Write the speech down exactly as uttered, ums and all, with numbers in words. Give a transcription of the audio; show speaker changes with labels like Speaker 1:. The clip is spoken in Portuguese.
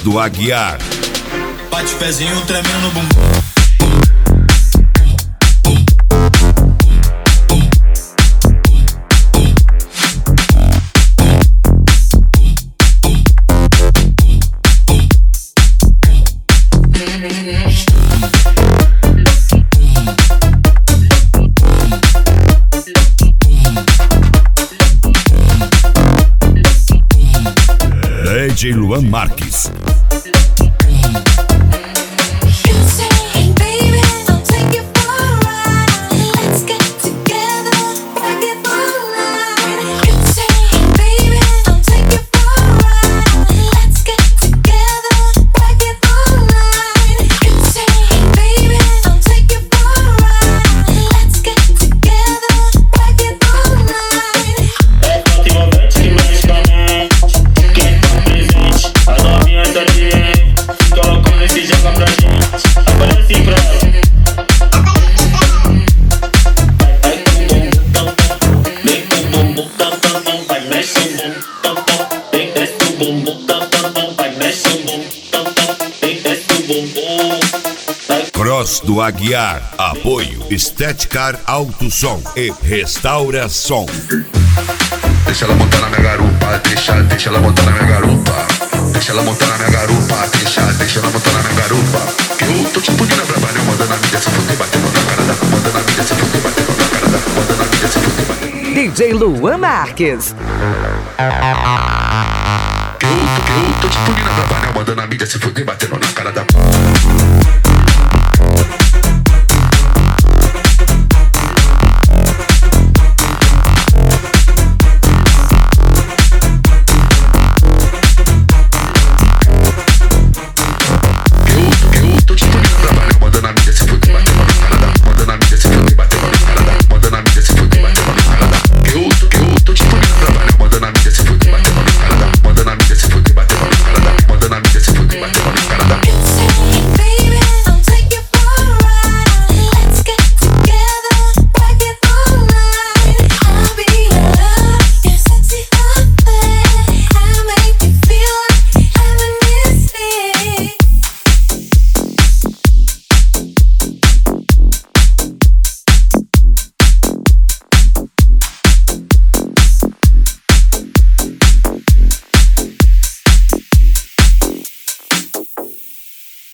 Speaker 1: do Aguiar.
Speaker 2: Bate o pezinho tremendo no bumbum.
Speaker 1: D J Luan Marques. Cross do Aguiar. Apoio Estética Alto Som e Restaura Som.
Speaker 3: Deixa ela montar na minha garupa, deixa, deixa ela montar na minha garupa. Deixa ela montar na minha garupa, deixa, deixa ela montar na minha garupa. Que eu tô tipo de braba, né? Mandando a mídia se fuder, batendo na cara da. Mandando a mídia se fuder, batendo na cara da. Mandando a mídia se fuder, batendo.
Speaker 4: D J Luan Marques.
Speaker 3: Que eu tô, que eu tô tipo de braba, né? Mandando a mídia se fuder, batendo na cara da.